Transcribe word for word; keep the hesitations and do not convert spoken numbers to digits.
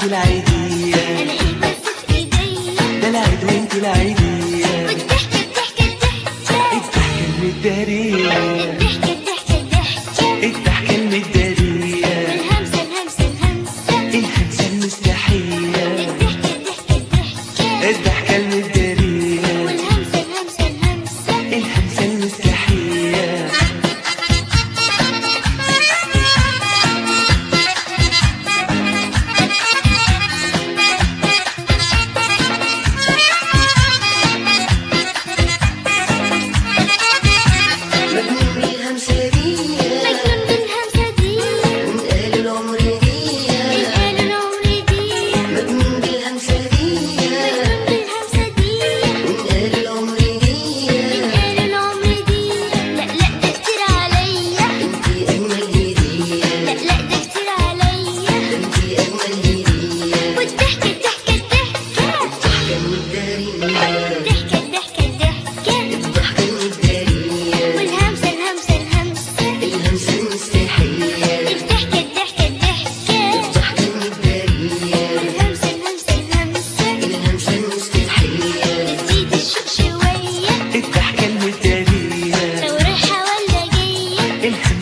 العيدية، انا ايه بس في ايديا، ده العيد وانت العيدية، والضحكة الضحكة الضحكة، الضحكة المدارية، الضحكة الضحكة الضحكة، الضحكة المدارية، والهمسة الهمسة الهمسة، الهمسة المستحية، الضحكة الضحكة الضحكة، الضحكة المدارية، والهمسة الهمسة الهمسة، الهمسة المستحية. مجنون بالهمسة دي، مجنون بالهمسة دي، وانقال العمر دي، انقال العمر دي، مجنون بالهمسة دي، مجنون بالهمسة دي، وانقال العمر دي، انقال العمر دي، لا لا ده كتير عليا، انتي أجمل هدية، لا لا ده كتير عليا، انتي أجمل هدية، والضحكة الضحكة الضحكة، الضحكة المدارية، الضحكة الضحكة الضحكة، الضحكة المدارية، والهمسة الهمسة الهمسة، الهمسة المستحية، الضحكة الضحكة الضحكة، الضحكة المدارية، والهمسة الهمسة الهمسة، الهمسة المستحية، تزيد الشوق شوية، الضحكة المدارية، لو رايحة ولا جاية، الهمسة